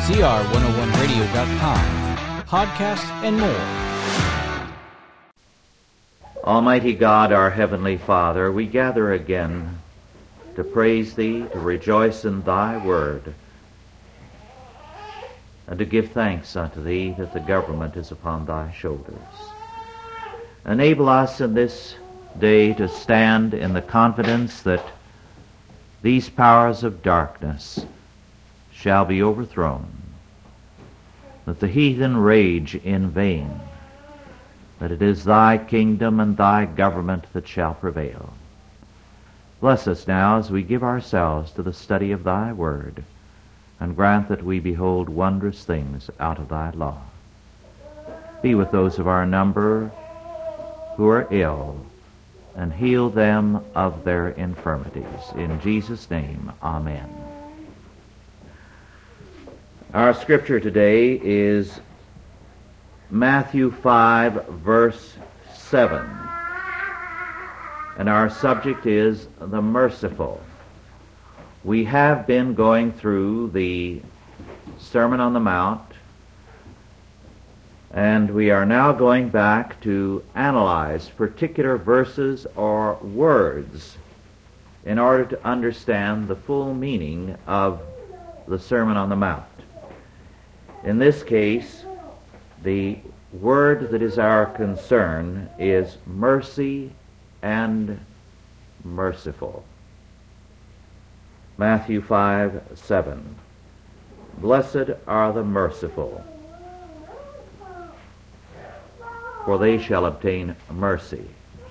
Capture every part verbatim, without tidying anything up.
Z R one oh one radio dot com, podcasts, and more. Almighty God, our Heavenly Father, we gather again to praise Thee, to rejoice in Thy word, and to give thanks unto Thee that the government is upon Thy shoulders. Enable us in this day to stand in the confidence that these powers of darkness shall be overthrown, that the heathen rage in vain, that it is Thy kingdom and Thy government that shall prevail. Bless us now as we give ourselves to the study of Thy word, and grant that we behold wondrous things out of Thy law. Be with those of our number who are ill, and heal them of their infirmities. In Jesus' name, amen. Our scripture today is Matthew five, verse seven. And our subject is the merciful. We have been going through the Sermon on the Mount, and we are now going back to analyze particular verses or words in order to understand the full meaning of the Sermon on the Mount. In this case, the word that is our concern is mercy and merciful. Matthew five, seven. Blessed are the merciful, for they shall obtain mercy.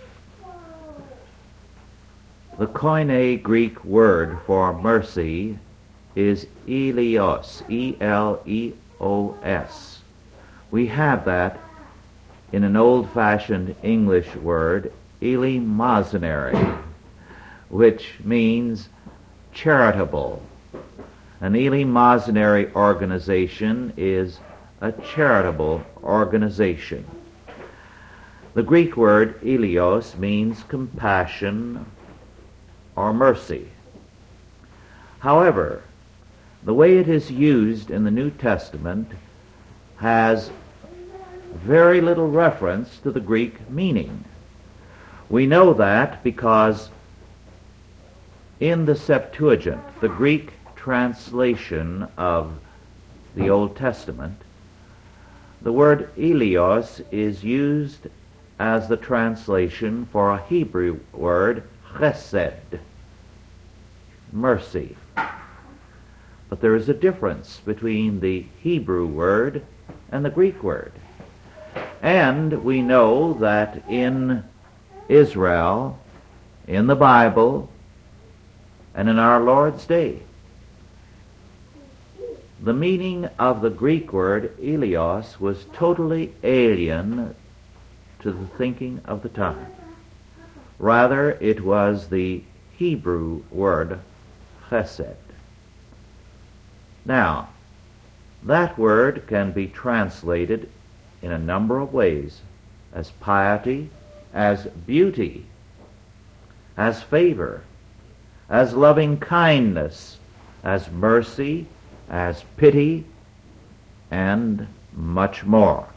The Koine Greek word for mercy is eleos, E L E O S. We have that in an old-fashioned English word, eleemosynary, which means charitable. An eleemosynary organization is a charitable organization. The Greek word eleos means compassion or mercy. However, the way it is used in the New Testament has very little reference to the Greek meaning. We know that because in the Septuagint, the Greek translation of the Old Testament, the word eleos is used as the translation for a Hebrew word, chesed, mercy. But there is a difference between the Hebrew word and the Greek word. And we know that in Israel, in the Bible, and in our Lord's day, the meaning of the Greek word eleos was totally alien to the thinking of the time. Rather, it was the Hebrew word chesed. Now, that word can be translated in a number of ways, as piety, as beauty, as favor, as loving kindness, as mercy, as pity, and much more.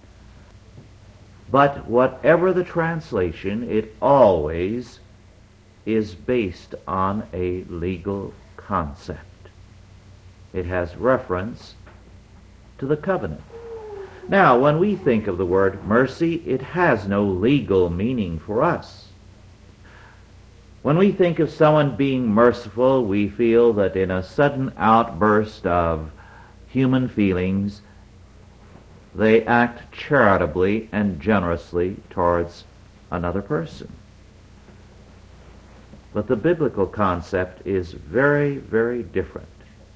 But whatever the translation, it always is based on a legal concept. It has reference to the covenant. Now, when we think of the word mercy, it has no legal meaning for us. When we think of someone being merciful, we feel that in a sudden outburst of human feelings, they act charitably and generously towards another person. But the biblical concept is very, very different.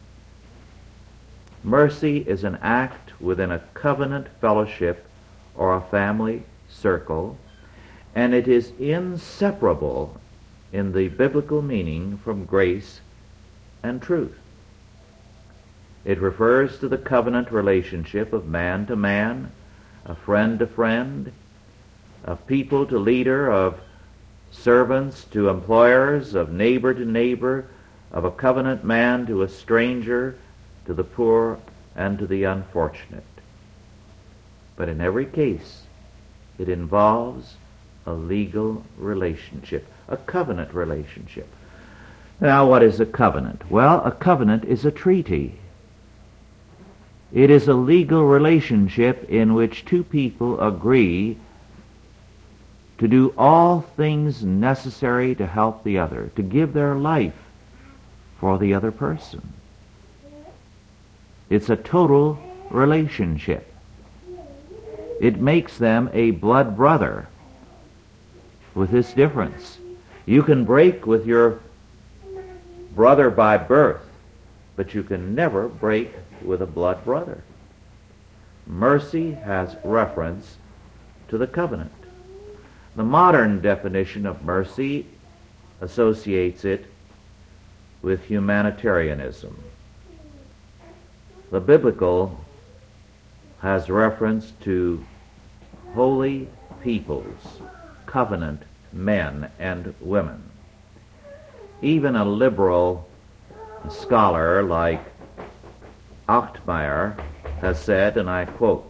Mercy is an act within a covenant fellowship or a family circle, and it is inseparable in the biblical meaning from grace and truth. It refers to the covenant relationship of man to man, of friend to friend, of people to leader, of servants to employers, of neighbor to neighbor, of a covenant man to a stranger, to the poor and to the unfortunate. But in every case, it involves a legal relationship, a covenant relationship. Now, what is a covenant? Well, a covenant is a treaty. It is a legal relationship in which two people agree to do all things necessary to help the other, to give their life for the other person. It's a total relationship. It makes them a blood brother, with this difference. You can break with your brother by birth, but you can never break with a blood brother. Mercy has reference to the covenant. The modern definition of mercy associates it with humanitarianism. The biblical has reference to holy peoples, covenant men and women. Even a liberal scholar like Ochtmeyer has said, and I quote,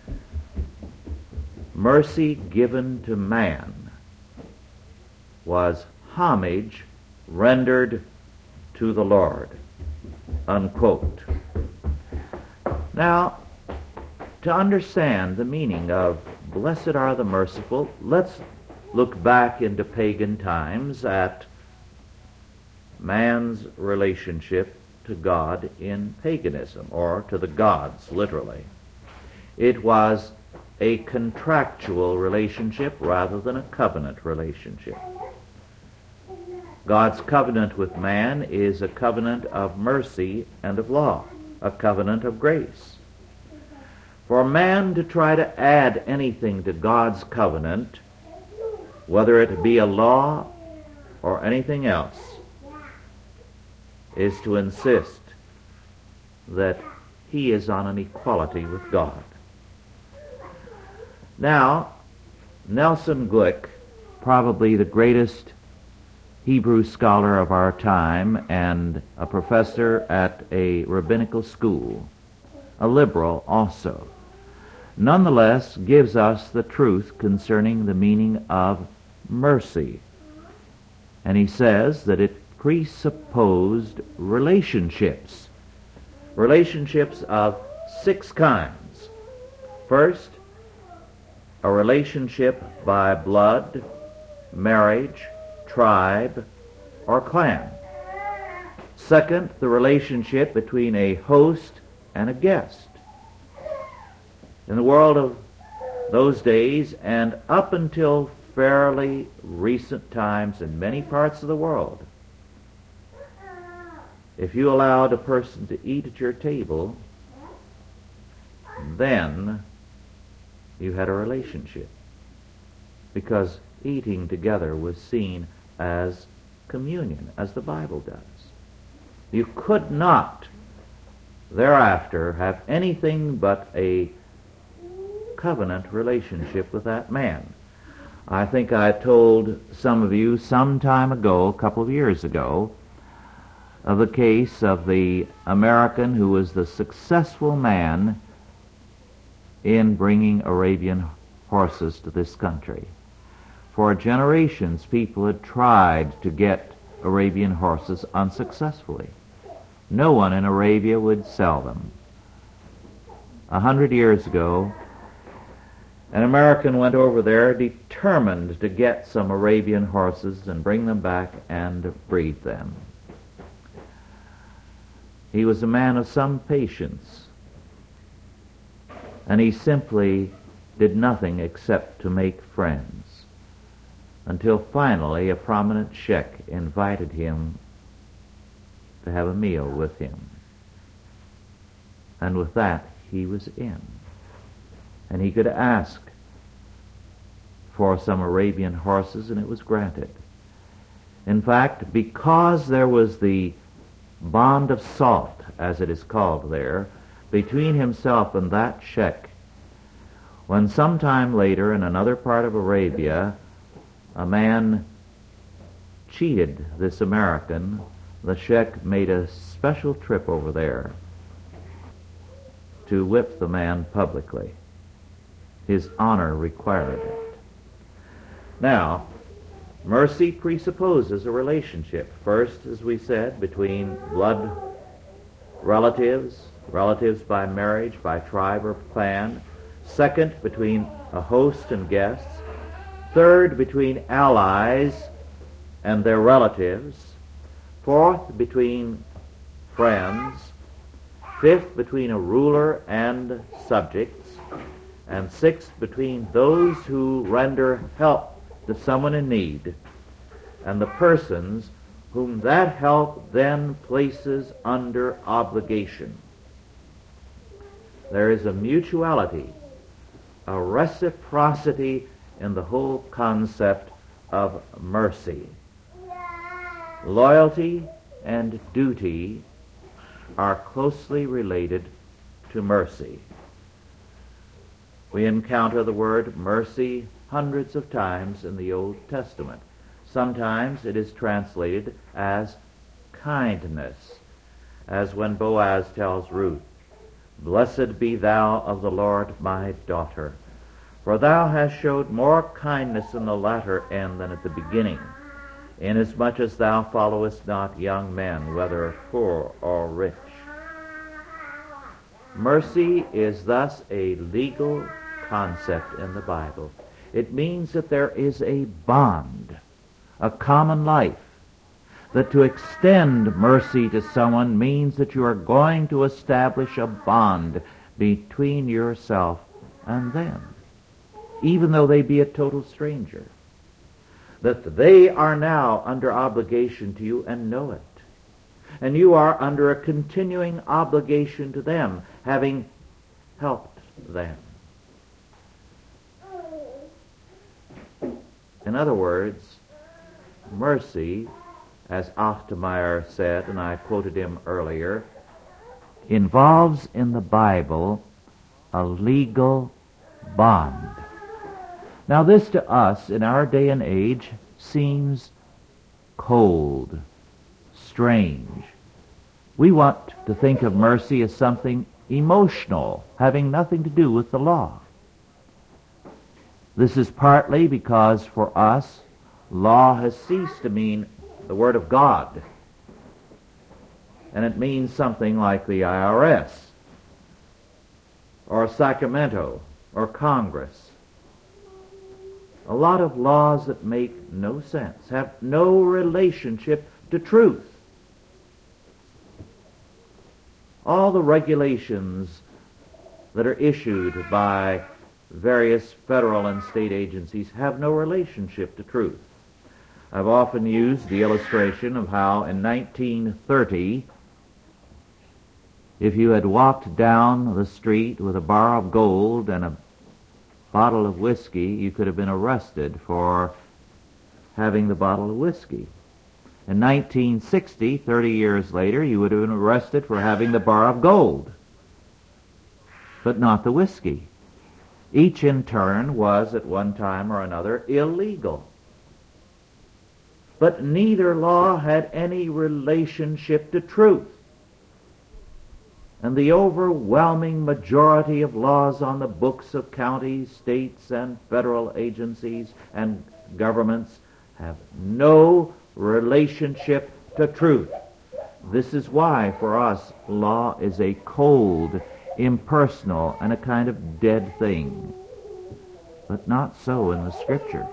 "Mercy given to man was homage rendered to the Lord," unquote. Now, to understand the meaning of "blessed are the merciful," let's look back into pagan times at man's relationship to God in paganism, or to the gods, literally. It was a contractual relationship rather than a covenant relationship. God's covenant with man is a covenant of mercy and of law, a covenant of grace. For man to try to add anything to God's covenant, whether it be a law or anything else, is to insist that he is on an equality with God. Now, Nelson Glick, probably the greatest Hebrew scholar of our time and a professor at a rabbinical school, a liberal also, nonetheless gives us the truth concerning the meaning of mercy. And he says that it presupposed relationships, relationships of six kinds. First, a relationship by blood, marriage, tribe, or clan. Second, the relationship between a host and a guest. In the world of those days, and up until fairly recent times in many parts of the world, if you allowed a person to eat at your table, then you had a relationship, because eating together was seen as communion, as the Bible does. You could not thereafter have anything but a covenant relationship with that man. I think I told some of you some time ago, a couple of years ago, of the case of the American who was the successful man in bringing Arabian horses to this country. For generations, people had tried to get Arabian horses unsuccessfully. No one in Arabia would sell them. A hundred years ago, an American went over there determined to get some Arabian horses and bring them back and breed them. He was a man of some patience, and he simply did nothing except to make friends, until finally a prominent sheikh invited him to have a meal with him. And with that, he was in. And he could ask for some Arabian horses, and it was granted. In fact, because there was the bond of salt, as it is called there, between himself and that sheikh, when sometime later in another part of Arabia a man cheated this American, the sheikh made a special trip over there to whip the man publicly. His honor required it. Now, mercy presupposes a relationship. First, as we said, between blood relatives, relatives by marriage, by tribe or clan. Second, between a host and guests. Third, between allies and their relatives. Fourth, between friends. Fifth, between a ruler and subjects. And sixth, between those who render help to someone in need and the persons whom that help then places under obligation. There is a mutuality, a reciprocity in the whole concept of mercy. Loyalty and duty are closely related to mercy. We encounter the word mercy hundreds of times in the Old Testament. Sometimes it is translated as kindness, as when Boaz tells Ruth, "Blessed be thou of the Lord, my daughter, for thou hast showed more kindness in the latter end than at the beginning, inasmuch as thou followest not young men, whether poor or rich." Mercy is thus a legal concept in the Bible. It means that there is a bond, a common life, that to extend mercy to someone means that you are going to establish a bond between yourself and them, even though they be a total stranger, that they are now under obligation to you and know it, and you are under a continuing obligation to them, having helped them. In other words, mercy, as Oftmeyer said, and I quoted him earlier, involves in the Bible a legal bond. Now this to us in our day and age seems cold, strange. We want to think of mercy as something emotional, having nothing to do with the law. This is partly because for us, law has ceased to mean the Word of God, and it means something like the I R S, or Sacramento, or Congress. A lot of laws that make no sense, have no relationship to truth. All the regulations that are issued by various federal and state agencies have no relationship to truth. I've often used the illustration of how in nineteen thirty, if you had walked down the street with a bar of gold and a bottle of whiskey, you could have been arrested for having the bottle of whiskey. In nineteen sixty, thirty years later, you would have been arrested for having the bar of gold, but not the whiskey. Each in turn was at one time or another illegal. But neither law had any relationship to truth. And the overwhelming majority of laws on the books of counties, states, and federal agencies and governments have no relationship to truth. This is why, for us, law is a cold, impersonal, and a kind of dead thing. But not so in the Scripture.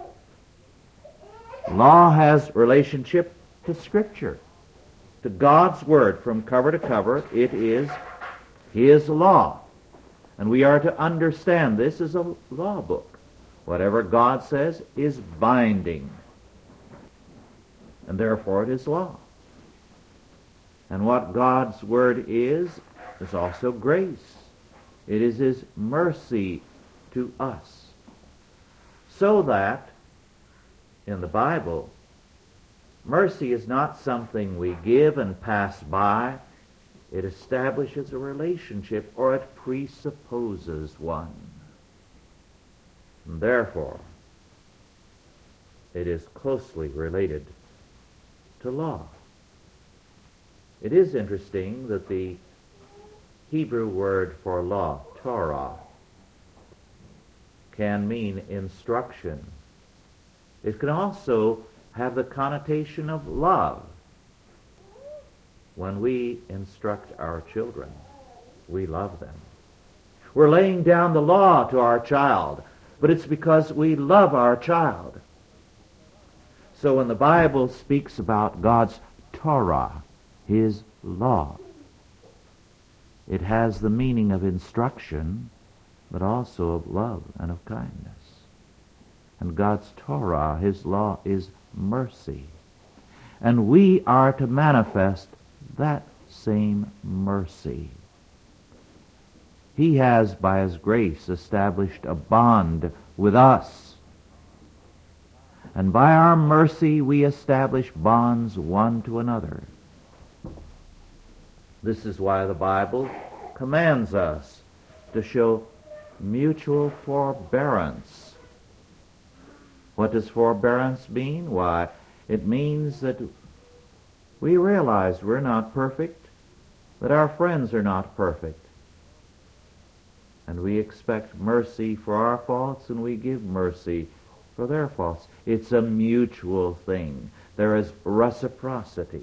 Law has relationship to Scripture, to God's Word from cover to cover. It is His law. And we are to understand this as a law book. Whatever God says is binding. And therefore it is law. And what God's Word is, is also grace. It is His mercy to us. So that, in the Bible, mercy is not something we give and pass by. It establishes a relationship, or it presupposes one. And therefore, it is closely related to law. It is interesting that the Hebrew word for law, Torah, can mean instruction. It can also have the connotation of love. When we instruct our children, we love them. We're laying down the law to our child, but it's because we love our child. So when the Bible speaks about God's Torah, His law, it has the meaning of instruction, but also of love and of kindness. And God's Torah, His law, is mercy. And we are to manifest that same mercy. He has, by His grace, established a bond with us. And by our mercy we establish bonds one to another. This is why the Bible commands us to show mutual forbearance. What does forbearance mean? Why, it means that we realize we're not perfect, that our friends are not perfect, and we expect mercy for our faults, and we give mercy for their faults. It's a mutual thing. There is reciprocity.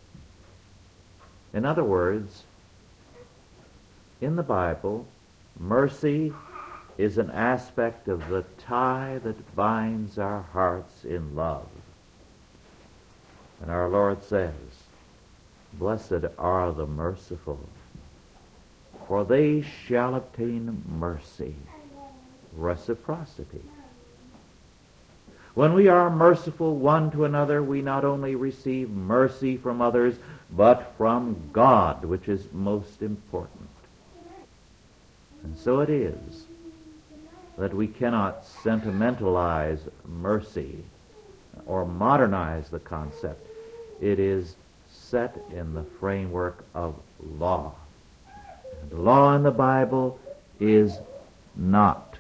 In other words, in the Bible, mercy is an aspect of the tie that binds our hearts in love. And our Lord says, "Blessed are the merciful, for they shall obtain mercy." Reciprocity. When we are merciful one to another, we not only receive mercy from others, but from God, which is most important. And so it is that we cannot sentimentalize mercy or modernize the concept. It is set in the framework of law. And law in the Bible is not,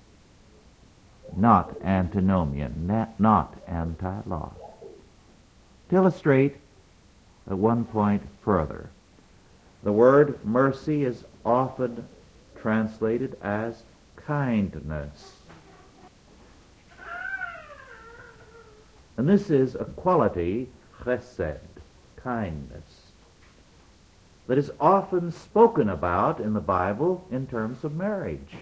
not antinomian, not, not anti-law. To illustrate at one point further, the word mercy is often translated as kindness. And this is a quality, chesed, kindness, that is often spoken about in the Bible in terms of marriage.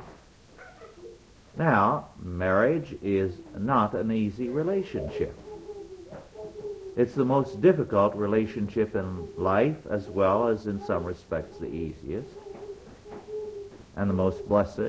Now, marriage is not an easy relationship. It's the most difficult relationship in life, as well as in some respects the easiest and the most blessed,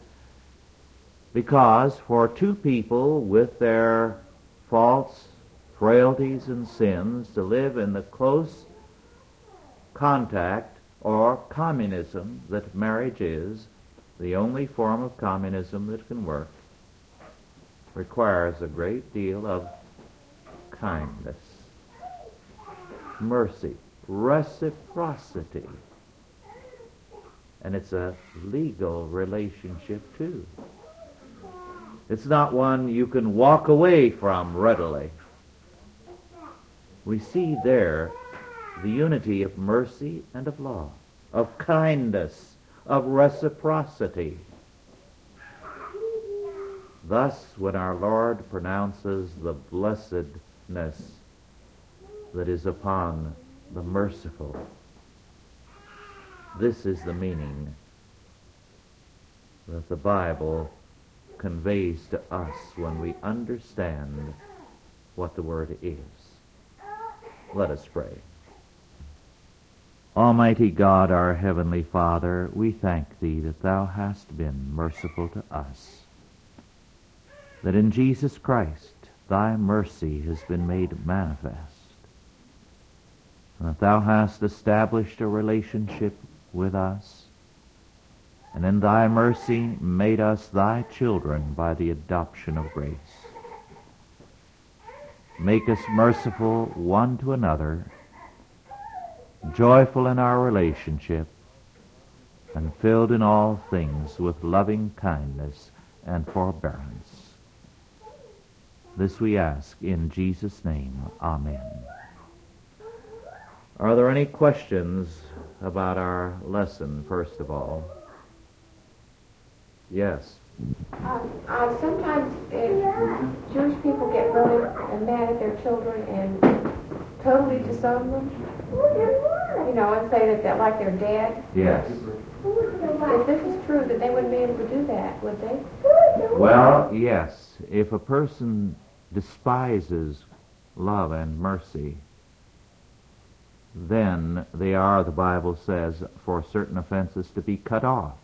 because for two people with their faults, frailties, and sins to live in the close contact or communism that marriage is, the only form of communism that can work, requires a great deal of kindness, mercy, reciprocity. And it's a legal relationship too. It's not one you can walk away from readily. We see there the unity of mercy and of law, of kindness, of reciprocity. Thus, when our Lord pronounces the blessedness that is upon the merciful, this is the meaning that the Bible conveys to us when we understand what the word is. Let us pray. Almighty God, our Heavenly Father, we thank Thee that Thou hast been merciful to us, that in Jesus Christ Thy mercy has been made manifest, and that Thou hast established a relationship with us, and in Thy mercy made us Thy children by the adoption of grace. Make us merciful one to another, joyful in our relationship, and filled in all things with loving kindness and forbearance. This we ask in Jesus' name. Amen. Are there any questions about our lesson, first of all. Yes. Uh, uh, sometimes uh, Jewish people get really mad at their children and totally disown them. You know, and say that they're like they're dead. Yes. If this is true, that they wouldn't be able to do that, would they? Well, yes. If a person despises love and mercy, then they are, the Bible says, for certain offenses to be cut off.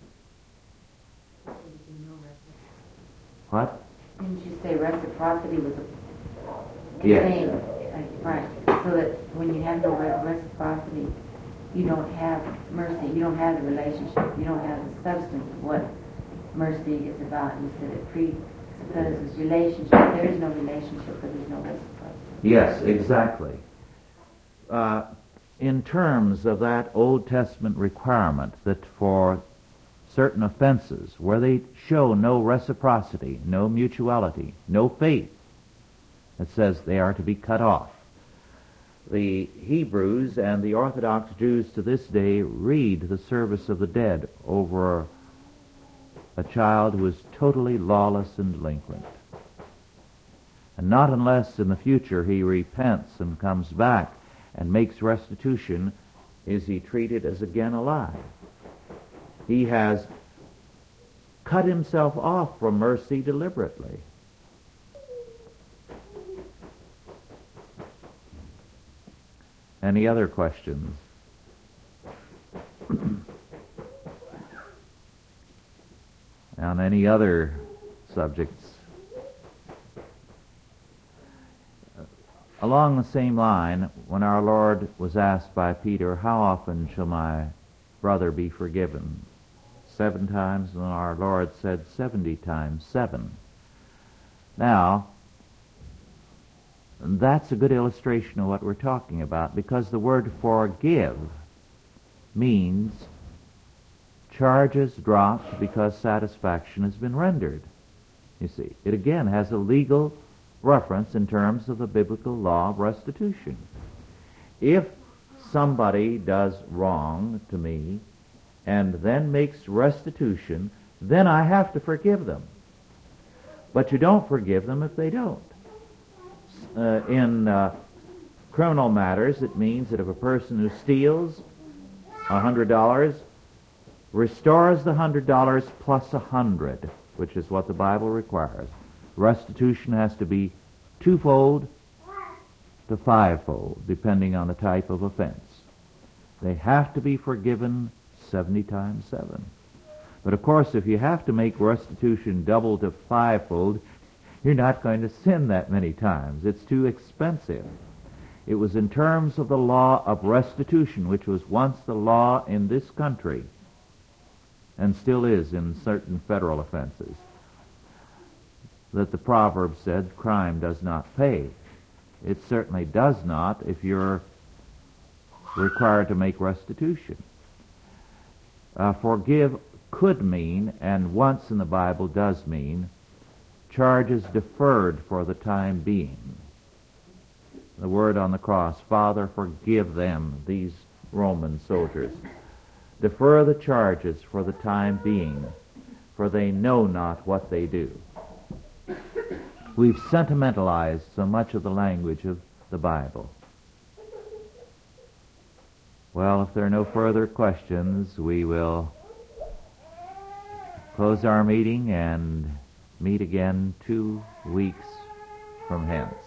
What? Didn't you say reciprocity was a Yes. same? uh, Right. So that when you have no re- reciprocity, you don't have mercy. You don't have the relationship. You don't have the substance of what mercy is about. You said it presupposes relationship. There is no relationship, but there's no reciprocity. Yes, exactly. Uh, in terms of that Old Testament requirement that for certain offenses where they show no reciprocity, no mutuality, no faith, it says they are to be cut off. The Hebrews and the Orthodox Jews to this day read the service of the dead over a child who is totally lawless and delinquent. And not unless in the future he repents and comes back and makes restitution is he treated as again alive. He has cut himself off from mercy deliberately. Any other questions? On any other subjects? Along the same line, when our Lord was asked by Peter, how often shall my brother be forgiven? Seven times, and our Lord said seventy times seven. Now, that's a good illustration of what we're talking about, because the word forgive means charges dropped because satisfaction has been rendered. You see, it again has a legal reference in terms of the biblical law of restitution. If somebody does wrong to me and then makes restitution, then I have to forgive them. But you don't forgive them if they don't. Uh, in uh, criminal matters, it means that if a person who steals a hundred dollars restores the hundred dollars plus a hundred, which is what the Bible requires, restitution has to be twofold to fivefold, depending on the type of offense. They have to be forgiven seventy times seven. But of course, if you have to make restitution double to fivefold, you're not going to sin that many times. It's too expensive. It was in terms of the law of restitution, which was once the law in this country, and still is in certain federal offenses, that the proverb said, crime does not pay. It certainly does not if you're required to make restitution. Uh, forgive could mean, and once in the Bible does mean, charges deferred for the time being. The word on the cross, Father, forgive them, these Roman soldiers. Defer the charges for the time being, for they know not what they do. We've sentimentalized so much of the language of the Bible. Well, if there are no further questions, we will close our meeting and meet again two weeks from hence.